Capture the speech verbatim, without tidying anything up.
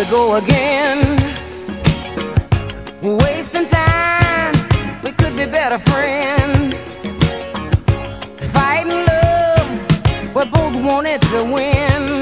we go again, wasting time. We could be better friends. Fighting love, we both wanted to win.